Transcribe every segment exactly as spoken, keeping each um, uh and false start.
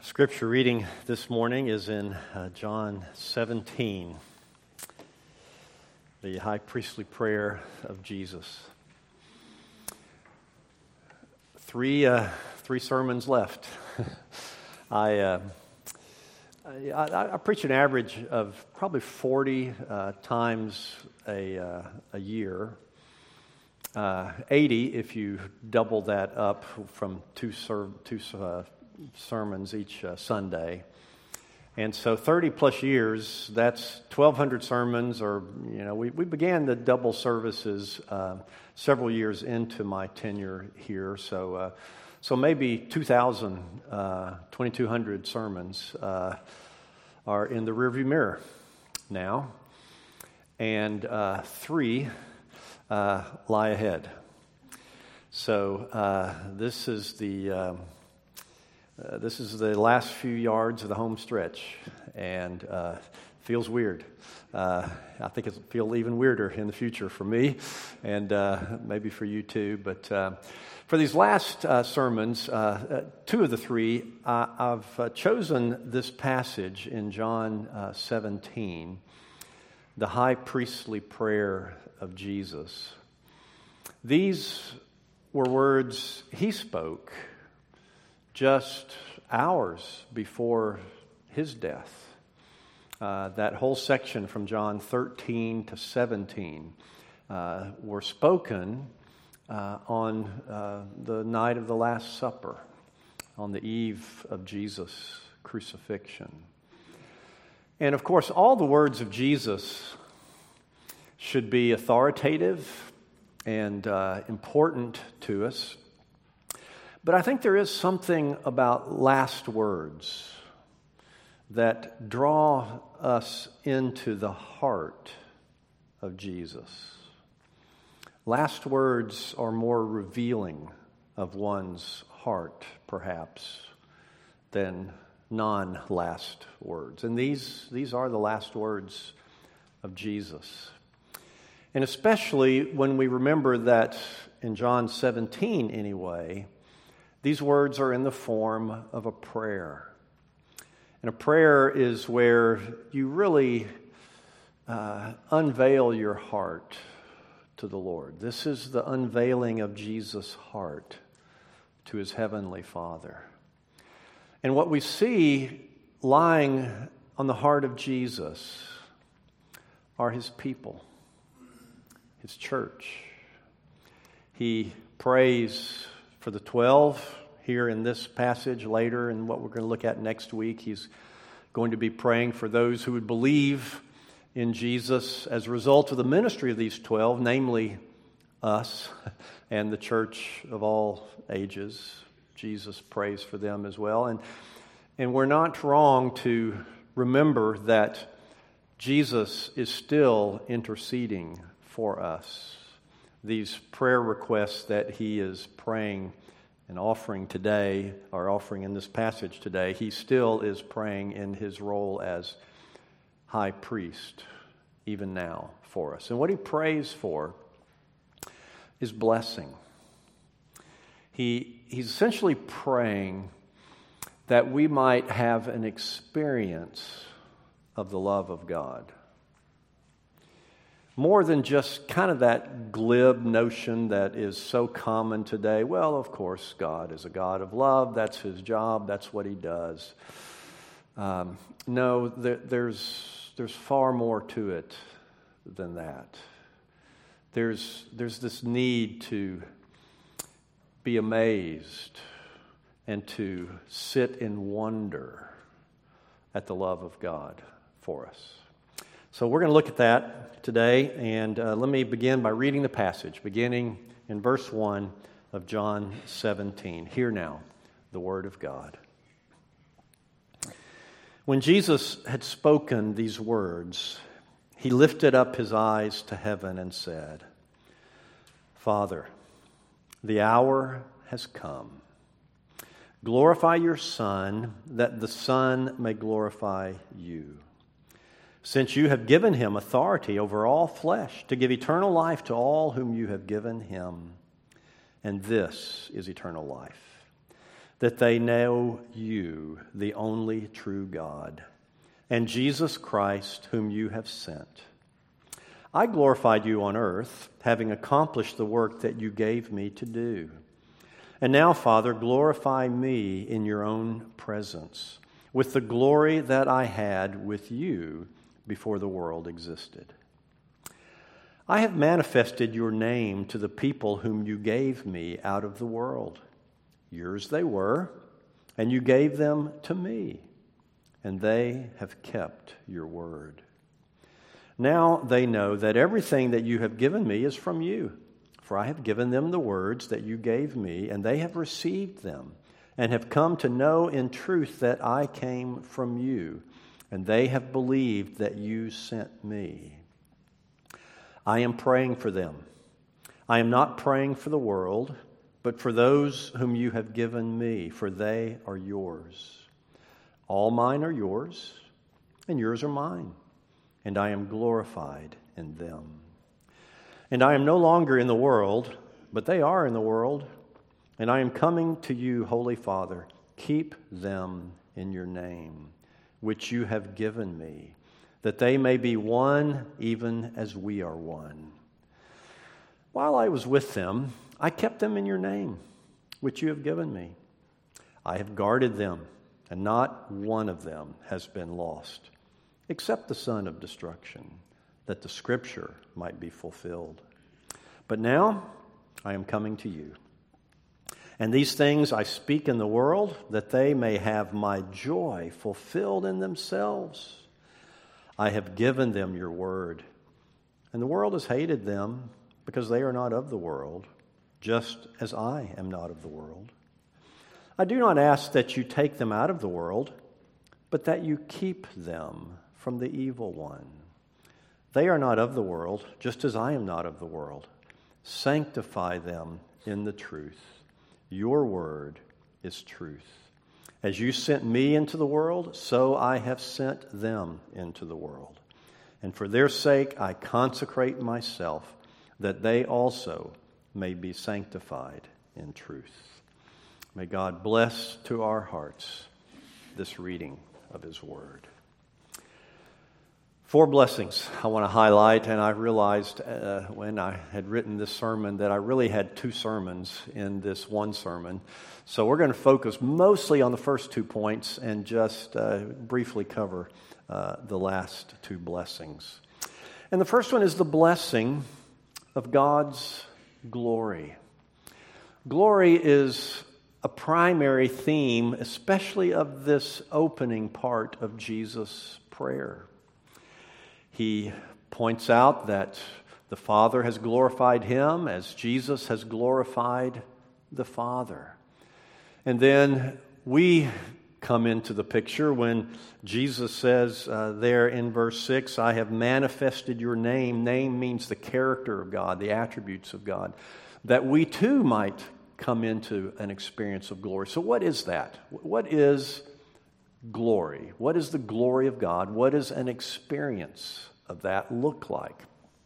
Scripture reading this morning is in uh, John seventeen, the high priestly prayer of Jesus. Three uh, three sermons left. I, uh, I I preach an average of probably forty uh, times a uh, a year. Uh, eighty if you double that up from two ser- two uh, sermons each uh, Sunday. And so thirty plus years, that's twelve hundred sermons, or, you know, we, we began the double services uh, several years into my tenure here. So uh, so maybe two thousand, uh, twenty-two hundred sermons uh, are in the rearview mirror now. And uh, three uh, lie ahead. So uh, this is the... Um, Uh, this is the last few yards of the home stretch, and uh, feels weird. Uh, I think it'll feel even weirder in the future for me, and uh, maybe for you too. But uh, for these last uh, sermons, uh, uh, two of the three, uh, I've uh, chosen this passage in John uh, seventeen, the high priestly prayer of Jesus. These were words he spoke just hours before his death. Uh, that whole section from John thirteen to seventeen uh, were spoken uh, on uh, the night of the Last Supper, on the eve of Jesus' crucifixion. And of course, all the words of Jesus should be authoritative and uh, important to us. But I think there is something about last words that draw us into the heart of Jesus. Last words are more revealing of one's heart, perhaps, than non-last words. And these, these are the last words of Jesus. And especially when we remember that in John seventeen anyway, these words are in the form of a prayer. And a prayer is where you really uh, unveil your heart to the Lord. This is the unveiling of Jesus' heart to his heavenly Father. And what we see lying on the heart of Jesus are his people, his church. He prays for the twelve here in this passage. Later, and what we're going to look at next week, he's going to be praying for those who would believe in Jesus as a result of the ministry of these twelve, namely us and the church of all ages. Jesus prays for them as well. And, and we're not wrong to remember that Jesus is still interceding for us. These prayer requests that he is praying and offering today, or offering in this passage today, he still is praying in his role as high priest, even now, for us. And what he prays for is blessing. He, he's essentially praying that we might have an experience of the love of God. More than just kind of that glib notion that is so common today. Well, of course, God is a God of love. That's his job. That's what he does. Um, no, there, there's there's far more to it than that. There's there's this need to be amazed and to sit in wonder at the love of God for us. So we're going to look at that today, and uh, let me begin by reading the passage, beginning in verse one of John seventeen. Hear now the word of God. When Jesus had spoken these words, he lifted up his eyes to heaven and said, Father, the hour has come. Glorify your Son, that the Son may glorify you. Since you have given him authority over all flesh, to give eternal life to all whom you have given him. And this is eternal life, that they know you, the only true God, and Jesus Christ, whom you have sent. I glorified you on earth, having accomplished the work that you gave me to do. And now, Father, glorify me in your own presence, with the glory that I had with you before the world existed. I have manifested your name to the people whom you gave me out of the world. Yours they were, and you gave them to me, and they have kept your word. Now they know that everything that you have given me is from you, for I have given them the words that you gave me, and they have received them, and have come to know in truth that I came from you, and they have believed that you sent me. I am praying for them. I am not praying for the world, but for those whom you have given me, for they are yours. All mine are yours, and yours are mine, and I am glorified in them. And I am no longer in the world, but they are in the world, and I am coming to you, Holy Father. Keep them in your name, which you have given me, that they may be one even as we are one. While I was with them, I kept them in your name, which you have given me. I have guarded them, and not one of them has been lost, except the son of destruction, that the scripture might be fulfilled. But now I am coming to you. And these things I speak in the world, that they may have my joy fulfilled in themselves. I have given them your word, and the world has hated them, because they are not of the world, just as I am not of the world. I do not ask that you take them out of the world, but that you keep them from the evil one. They are not of the world, just as I am not of the world. Sanctify them in the truth. Your word is truth. As you sent me into the world, so I have sent them into the world. And for their sake I consecrate myself, that they also may be sanctified in truth. May God bless to our hearts this reading of his word. Four blessings I want to highlight, and I realized uh, when I had written this sermon that I really had two sermons in this one sermon. So we're going to focus mostly on the first two points and just uh, briefly cover uh, the last two blessings. And the first one is the blessing of God's glory. Glory is a primary theme, especially of this opening part of Jesus' prayer. He points out that the Father has glorified him as Jesus has glorified the Father. And then we come into the picture when Jesus says uh, there in verse six, I have manifested your name. Name means the character of God, the attributes of God, that we too might come into an experience of glory. So what is that? What is glory? What is the glory of God? What does an experience of that look like?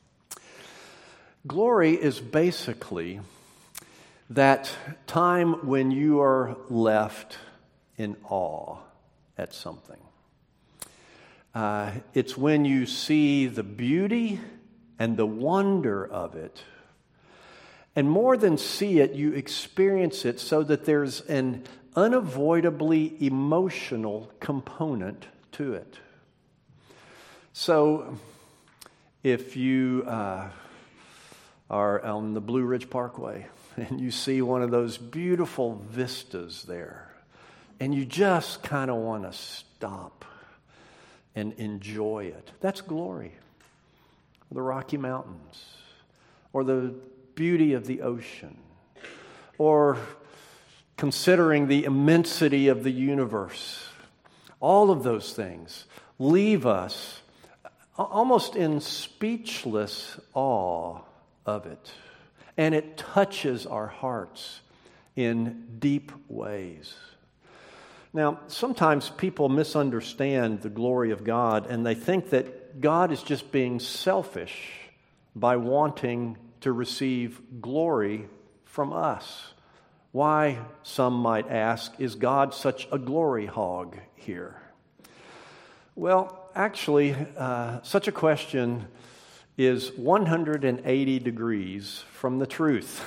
Glory is basically that time when you are left in awe at something. Uh, it's when you see the beauty and the wonder of it. And more than see it, you experience it so that there's an unavoidably emotional component to it. So, if you uh, are on the Blue Ridge Parkway and you see one of those beautiful vistas there, and you just kind of want to stop and enjoy it, that's glory. The Rocky Mountains, or the beauty of the ocean, or considering the immensity of the universe. All of those things leave us almost in speechless awe of it. And it touches our hearts in deep ways. Now, sometimes people misunderstand the glory of God, and they think that God is just being selfish by wanting to receive glory from us, Why, some might ask, is God such a glory hog here? Well, actually, uh, such a question is one hundred eighty degrees from the truth.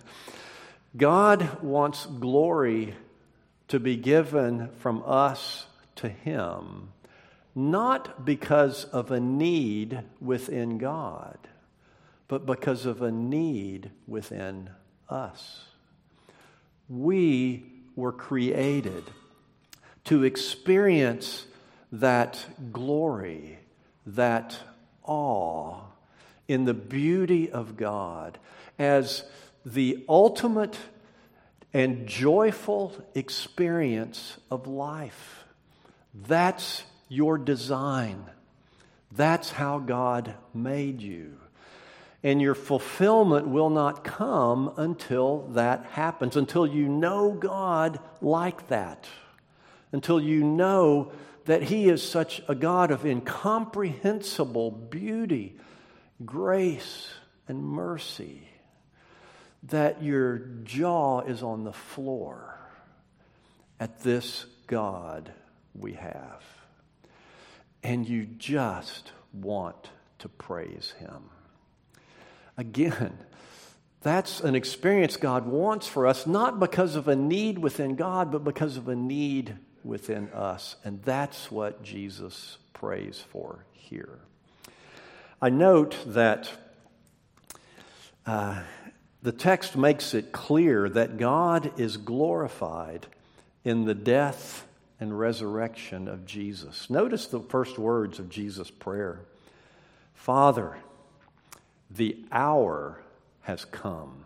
God wants glory to be given from us to Him, not because of a need within God, but because of a need within us. We were created to experience that glory, that awe in the beauty of God as the ultimate and joyful experience of life. That's your design. That's how God made you. And your fulfillment will not come until that happens, until you know God like that, until you know that He is such a God of incomprehensible beauty, grace, and mercy, that your jaw is on the floor at this God we have. And you just want to praise Him. Again, that's an experience God wants for us, not because of a need within God, but because of a need within us. And that's what Jesus prays for here. I note that uh, the text makes it clear that God is glorified in the death and resurrection of Jesus. Notice the first words of Jesus' prayer. Father, the hour has come.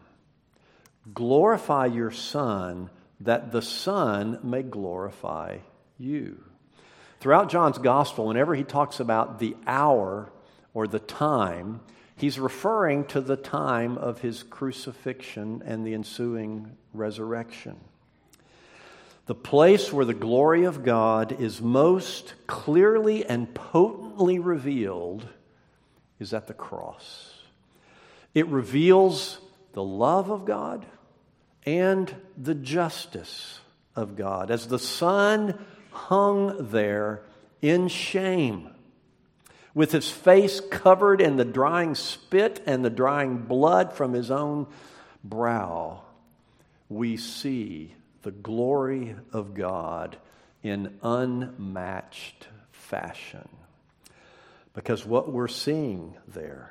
Glorify your Son, that the Son may glorify you. Throughout John's Gospel, whenever he talks about the hour or the time, he's referring to the time of his crucifixion and the ensuing resurrection. The place where the glory of God is most clearly and potently revealed is at the cross. It reveals the love of God and the justice of God as the Son hung there in shame, with His face covered in the drying spit and the drying blood from His own brow. We see the glory of God in unmatched fashion. Because what we're seeing there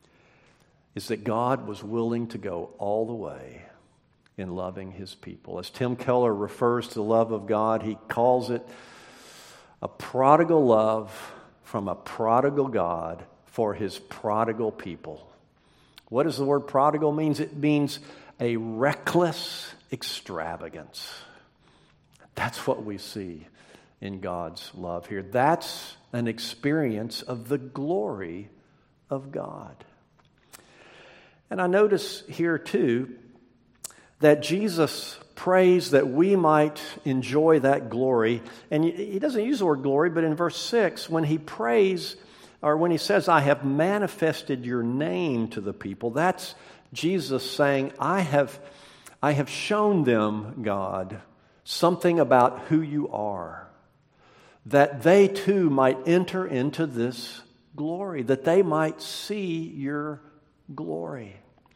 is that God was willing to go all the way in loving His people. As Tim Keller refers to the love of God, he calls it a prodigal love from a prodigal God for His prodigal people. What does the word prodigal mean? It means a reckless extravagance. That's what we see in God's love here. That's an experience of the glory of God. And I notice here too that Jesus prays that we might enjoy that glory. And He doesn't use the word glory, but in verse six, when He prays, or when He says, I have manifested your name to the people, that's Jesus saying, I have, I have shown them, God, something about who you are, that they too might enter into this glory, that they might see your glory.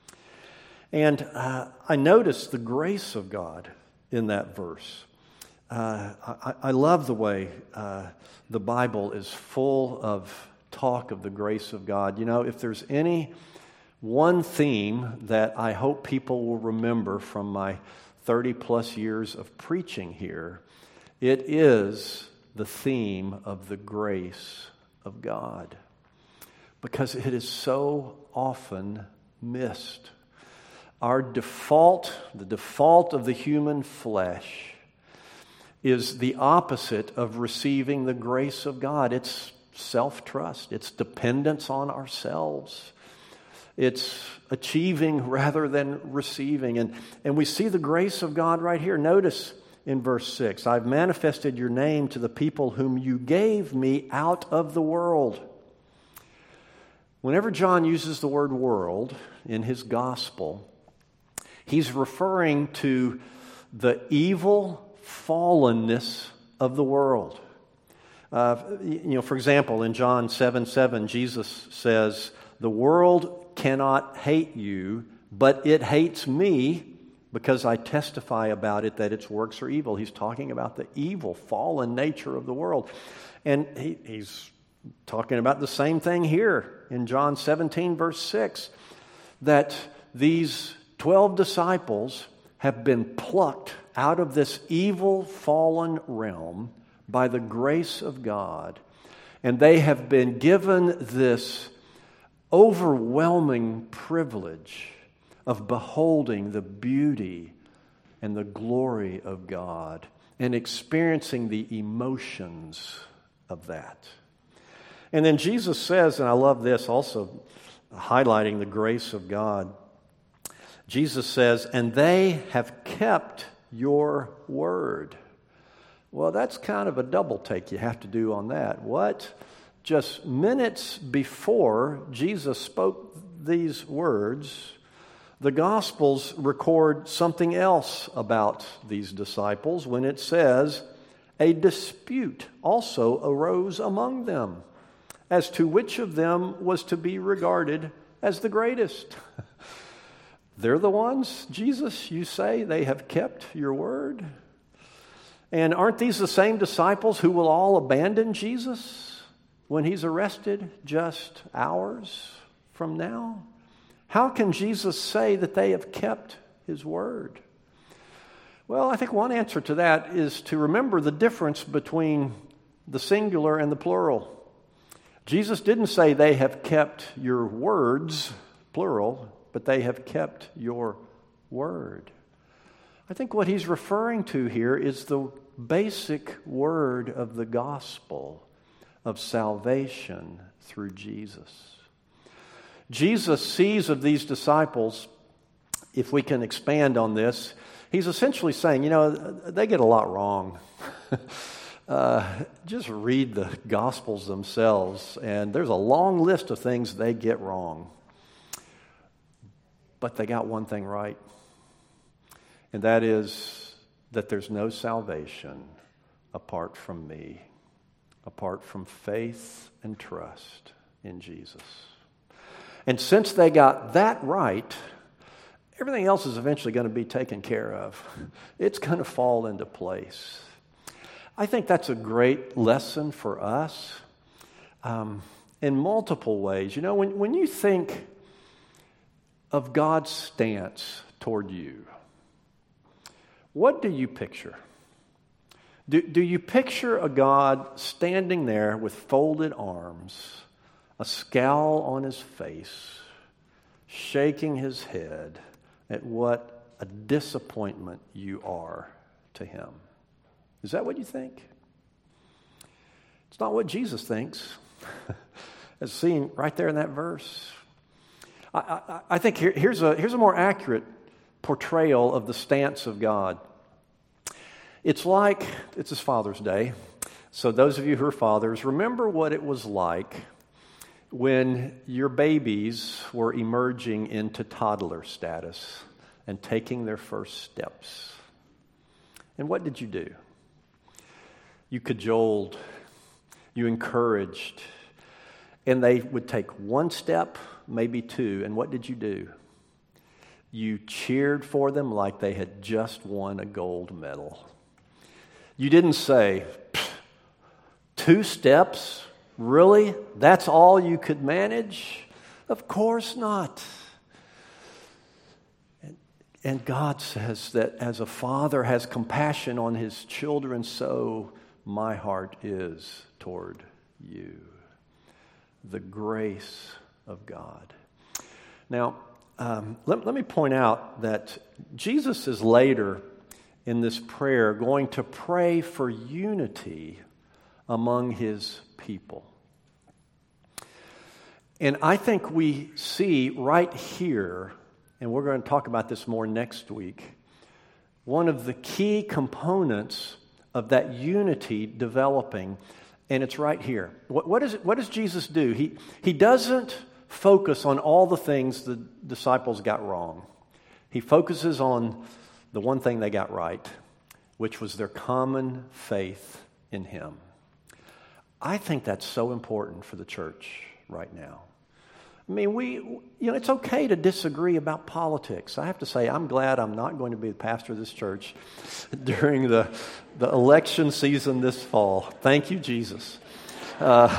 And uh, I noticed the grace of God in that verse. Uh, I, I love the way uh, the Bible is full of talk of the grace of God. You know, if there's any one theme that I hope people will remember from my thirty plus years of preaching here, it is the theme of the grace of God. Because it is so often missed. Our default, the default of the human flesh, is the opposite of receiving the grace of God. It's self-trust. It's dependence on ourselves. It's achieving rather than receiving. And, and we see the grace of God right here. Notice in verse six, I've manifested your name to the people whom you gave me out of the world. Whenever John uses the word world in his gospel, He's referring to the evil fallenness of the world. Uh, you know, for example, in John seven seven, Jesus says, "The world cannot hate you, but it hates me because I testify about it that its works are evil." He's talking about the evil, fallen nature of the world. And he, he's talking about the same thing here in John seventeen, verse six, that these twelve disciples have been plucked out of this evil, fallen realm by the grace of God, and they have been given this overwhelming privilege of beholding the beauty and the glory of God and experiencing the emotions of that. And then Jesus says, and I love this also, highlighting the grace of God, Jesus says, "And they have kept your word." Well, that's kind of a double take you have to do on that. What? Just minutes before Jesus spoke these words, the Gospels record something else about these disciples when it says, "A dispute also arose among them as to which of them was to be regarded as the greatest." They're the ones, Jesus, you say they have kept your word? And aren't these the same disciples who will all abandon Jesus when he's arrested just hours from now? How can Jesus say that they have kept his word? Well, I think one answer to that is to remember the difference between the singular and the plural. Jesus didn't say they have kept your words, plural, but they have kept your word. I think what he's referring to here is the basic word of the gospel of salvation through Jesus. Jesus sees of these disciples, if we can expand on this, he's essentially saying, you know, they get a lot wrong. uh, just read the Gospels themselves, and there's a long list of things they get wrong. But they got one thing right, and that is that there's no salvation apart from me, apart from faith and trust in Jesus. And since they got that right, everything else is eventually going to be taken care of. It's going to fall into place. I think that's a great lesson for us um, in multiple ways. You know, when, when you think of God's stance toward you, what do you picture? Do, do you picture a God standing there with folded arms, a scowl on his face, shaking his head at what a disappointment you are to him? Is that what you think? It's not what Jesus thinks, as seen right there in that verse. I, I, I think here, here's a here's a more accurate portrayal of the stance of God. It's like, it's his Father's Day, so those of you who are fathers, remember what it was like when your babies were emerging into toddler status and taking their first steps. And what did you do? You cajoled, you encouraged, and they would take one step, maybe two, and what did you do? You cheered for them like they had just won a gold medal. You didn't say, two steps? Really? That's all you could manage? Of course not. And, and God says that as a father has compassion on his children, so my heart is toward you. The grace of God. Now, um, let, let me point out that Jesus is later in this prayer going to pray for unity among his people. And I think we see right here, and we're going to talk about this more next week, one of the key components of that unity developing, and it's right here. What, what, is it, what does Jesus do? He, he doesn't focus on all the things the disciples got wrong. He focuses on the one thing they got right, which was their common faith in him. I think that's so important for the church right now. I mean, we, you know, it's okay to disagree about politics. I have to say, I'm glad I'm not going to be the pastor of this church during the, the election season this fall. Thank you, Jesus. Uh,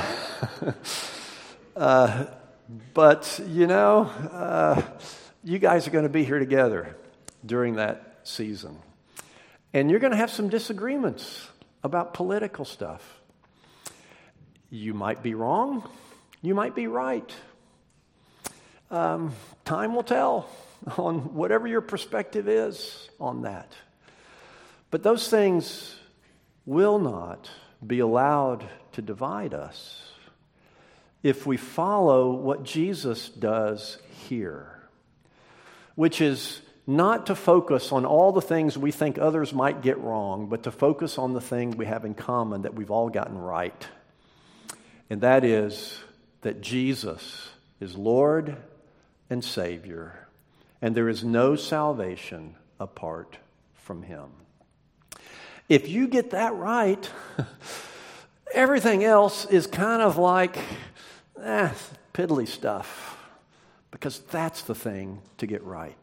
uh, but, you know, uh, you guys are going to be here together during that season. And you're going to have some disagreements about political stuff. You might be wrong. You might be right. Um, time will tell on whatever your perspective is on that. But those things will not be allowed to divide us if we follow what Jesus does here, which is not to focus on all the things we think others might get wrong, but to focus on the thing we have in common that we've all gotten right. And that is that Jesus is Lord and Savior, and there is no salvation apart from him. If you get that right, everything else is kind of like eh, piddly stuff, because that's the thing to get right.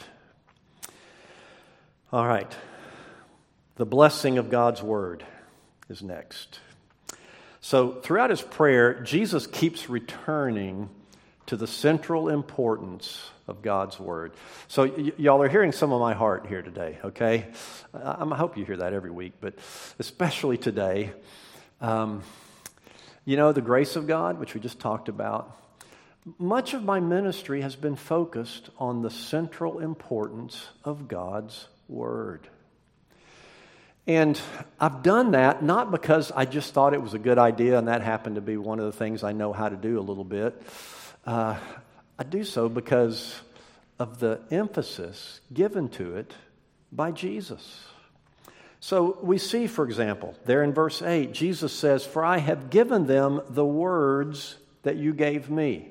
All right, the blessing of God's Word is next. So throughout his prayer, Jesus keeps returning to the central importance of God's Word. So y- y'all are hearing some of my heart here today, okay? I, I hope you hear that every week, but especially today. Um, you know, the grace of God, which we just talked about, much of my ministry has been focused on the central importance of God's Word. And I've done that not because I just thought it was a good idea, and that happened to be one of the things I know how to do a little bit. Uh, I do so because of the emphasis given to it by Jesus. So we see, for example, there in verse eight, Jesus says, "For I have given them the words that you gave me,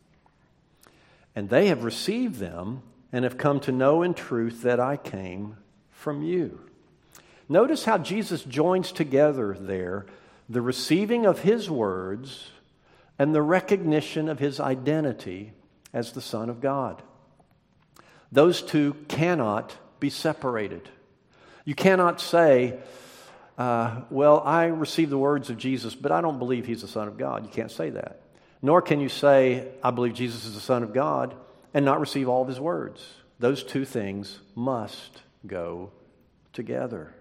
and they have received them and have come to know in truth that I came from you." Notice how Jesus joins together there the receiving of his words and the recognition of his identity as the Son of God. Those two cannot be separated. You cannot say, uh, well, I received the words of Jesus, but I don't believe he's the Son of God. You can't say that. Nor can you say, I believe Jesus is the Son of God, and not receive all of his words. Those two things must go together.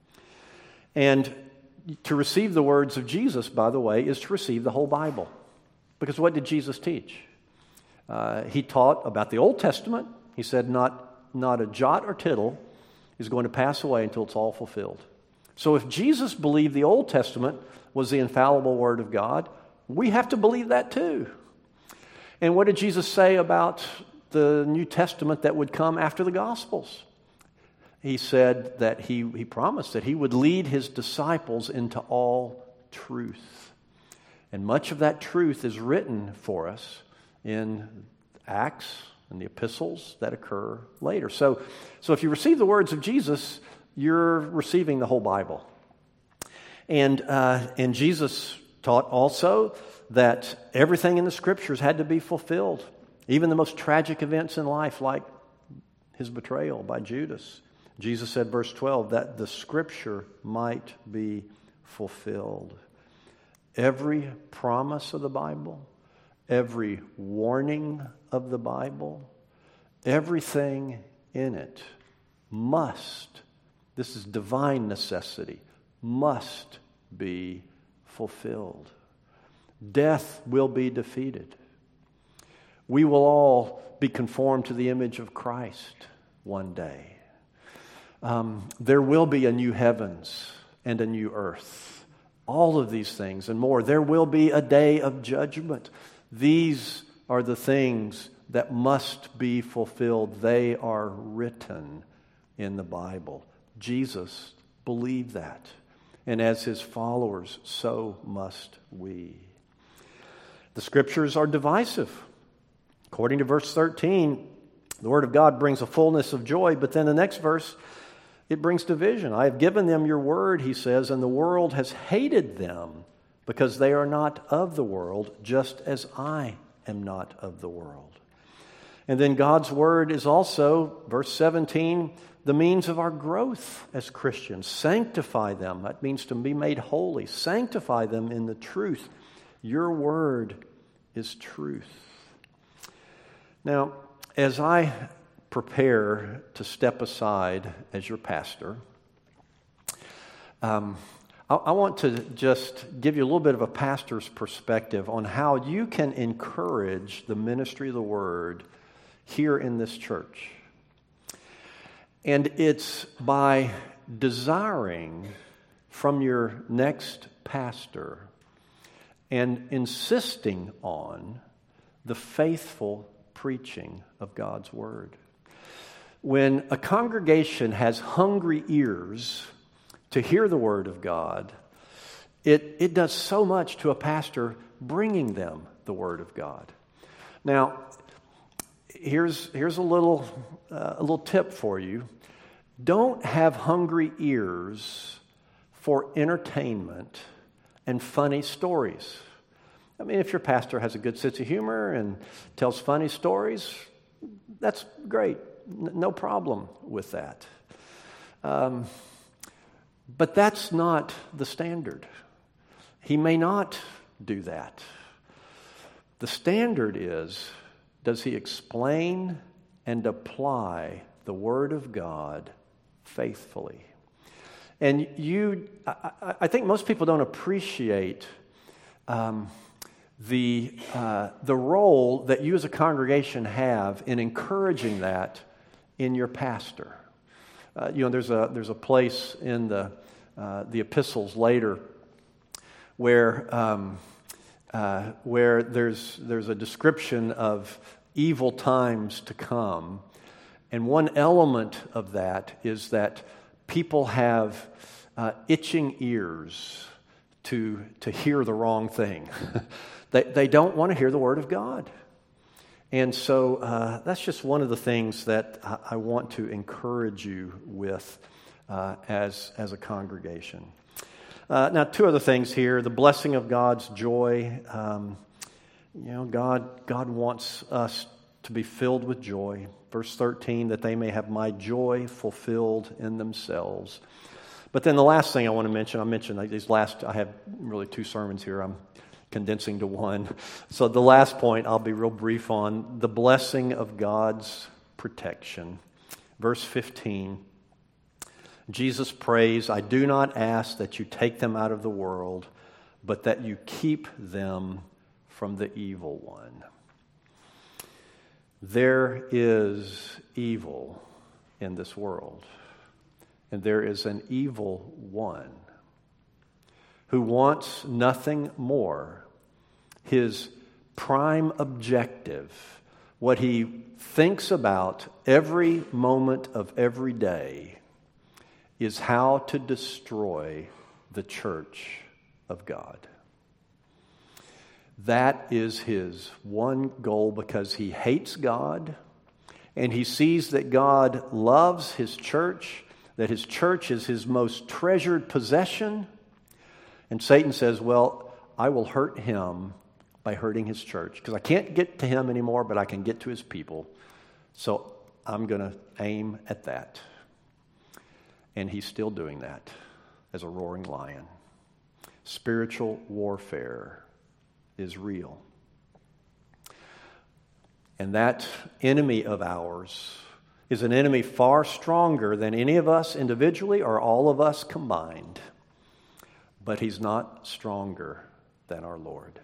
And to receive the words of Jesus, by the way, is to receive the whole Bible. Because what did Jesus teach? Uh, he taught about the Old Testament. He said not, not a jot or tittle is going to pass away until it's all fulfilled. So if Jesus believed the Old Testament was the infallible Word of God, we have to believe that too. And what did Jesus say about the New Testament that would come after the Gospels? He said that he, he promised that he would lead his disciples into all truth. And much of that truth is written for us in Acts and the epistles that occur later. So, so if you receive the words of Jesus, you're receiving the whole Bible. And, uh, and Jesus taught also that everything in the Scriptures had to be fulfilled. Even the most tragic events in life, like his betrayal by Judas. Jesus said, verse twelve, that the Scripture might be fulfilled. Every promise of the Bible, every warning of the Bible, everything in it must, this is divine necessity, must be fulfilled. Death will be defeated. We will all be conformed to the image of Christ one day. Um, there will be a new heavens and a new earth. All of these things and more. There will be a day of judgment. These are the things that must be fulfilled. They are written in the Bible. Jesus believed that. And as his followers, so must we. The Scriptures are divisive. According to verse thirteen, The Word of God brings a fullness of joy, but then the next verse, it brings division. I have given them your word, he says, and the world has hated them because they are not of the world, just as I am not of the world. And then God's word is also, verse seventeen, the means of our growth as Christians. Sanctify them. That means to be made holy. Sanctify them in the truth. Your word is truth. Now, as I prepare to step aside as your pastor, um, I, I want to just give you a little bit of a pastor's perspective on how you can encourage the ministry of the word here in this church. And it's by desiring from your next pastor and insisting on the faithful preaching of God's word. When a congregation has hungry ears to hear the word of God, it, it does so much to a pastor bringing them the word of God. Now, here's, here's a little, uh, a little tip for you. Don't have hungry ears for entertainment and funny stories. I mean, if your pastor has a good sense of humor and tells funny stories, that's great. N- no problem with that. Um, but that's not the standard. He may not do that. The standard is, does he explain and apply the Word of God faithfully? And you, I, I think most people don't appreciate um, the uh, the role that you as a congregation have in encouraging that in your pastor. Uh, you know, there's a there's a place in the uh, the epistles later where um, uh, where there's there's a description of evil times to come, and one element of that is that people have uh, itching ears to to hear the wrong thing. They, they don't want to hear the Word of God. And so uh, that's just one of the things that I, I want to encourage you with uh, as, as a congregation. Uh, now, two other things here. The blessing of God's joy. Um, you know, God, God wants us to be filled with joy. Verse thirteen, that they may have my joy fulfilled in themselves. But then the last thing I want to mention, I mentioned these last, I have really two sermons here. I'm condensing to one. So the last point I'll be real brief on, the blessing of God's protection. Verse fifteen, Jesus prays, I do not ask that you take them out of the world, but that you keep them from the evil one. There is evil in this world, and there is an evil one who wants nothing more. His prime objective, what he thinks about every moment of every day, is how to destroy the church of God. That is his one goal, because he hates God, and he sees that God loves his church, that his church is his most treasured possession. And Satan says, well, I will hurt him by hurting his church, because I can't get to him anymore, but I can get to his people. So I'm going to aim at that. And he's still doing that as a roaring lion. Spiritual warfare is real. And that enemy of ours is an enemy far stronger than any of us individually or all of us combined. But he's not stronger than our Lord.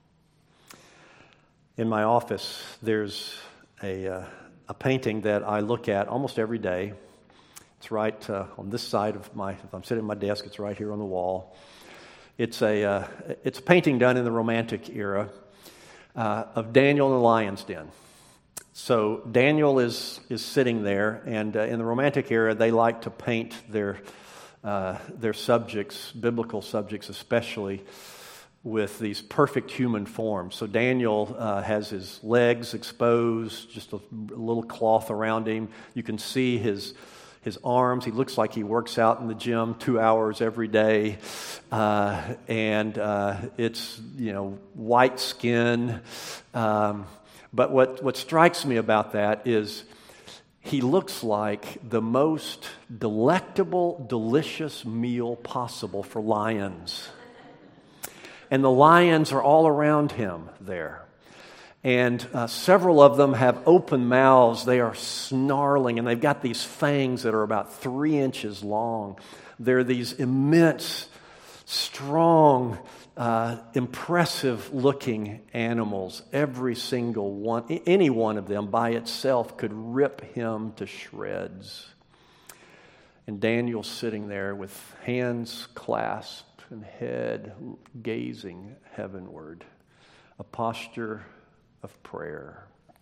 In my office, there's a, uh, a painting that I look at almost every day. It's right uh, on this side of my, if I'm sitting at my desk, it's right here on the wall. It's a, uh, it's a painting done in the Romantic era uh, of Daniel in the lion's den. So Daniel is, is sitting there, and uh, in the Romantic era, they like to paint their, uh, their subjects, biblical subjects especially, with these perfect human forms. So Daniel uh, has his legs exposed, just a, a little cloth around him. You can see his his arms. He looks like he works out in the gym two hours every day, uh, and uh, it's you know white skin. Um, but what what strikes me about that is he looks like the most delectable, delicious meal possible for lions. And the lions are all around him there. And uh, several of them have open mouths. They are snarling, and they've got these fangs that are about three inches long. They're these immense, strong, uh, impressive-looking animals. Every single one, any one of them by itself could rip him to shreds. And Daniel's sitting there with hands clasped and head gazing heavenward, a posture of prayer.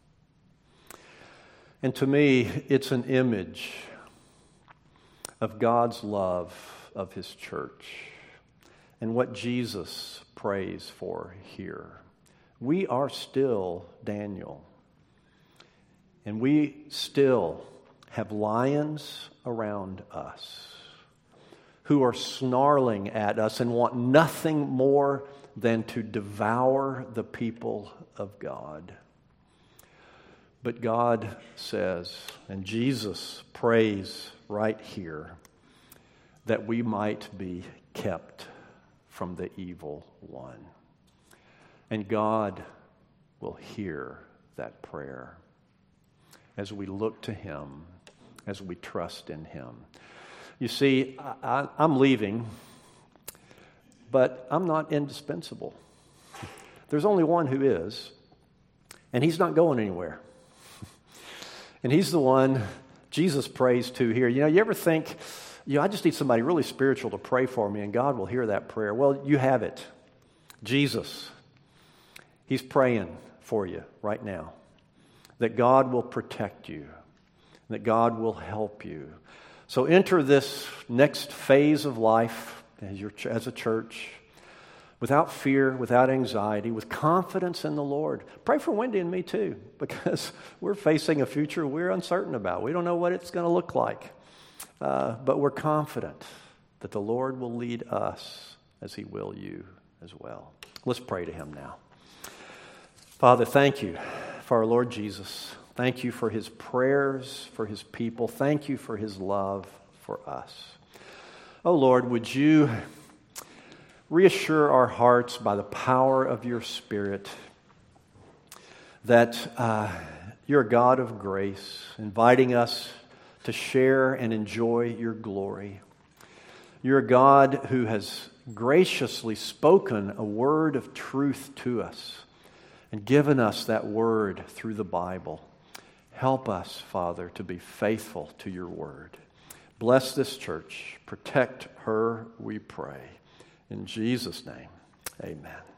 And to me, it's an image of God's love of His church and what Jesus prays for here. We are still Daniel, and we still have lions around us who are snarling at us and want nothing more than to devour the people of God. But God says, and Jesus prays right here, that we might be kept from the evil one. And God will hear that prayer as we look to Him, as we trust in Him. You see, I, I'm leaving, but I'm not indispensable. There's only one who is, and He's not going anywhere. And He's the one Jesus prays to here. You know, you ever think, you know, I just need somebody really spiritual to pray for me, and God will hear that prayer. Well, you have it. Jesus, He's praying for you right now, that God will protect you, that God will help you. So enter this next phase of life as, your, as a church without fear, without anxiety, with confidence in the Lord. Pray for Wendy and me too, because we're facing a future we're uncertain about. We don't know what it's going to look like, uh, but we're confident that the Lord will lead us as He will you as well. Let's pray to Him now. Father, thank you for our Lord Jesus. Thank you for His prayers, for His people. Thank you for His love for us. Oh Lord, would you reassure our hearts by the power of your Spirit that uh, you're a God of grace, inviting us to share and enjoy your glory. You're a God who has graciously spoken a word of truth to us and given us that word through the Bible. Help us, Father, to be faithful to your word. Bless this church. Protect her, we pray. In Jesus' name, amen.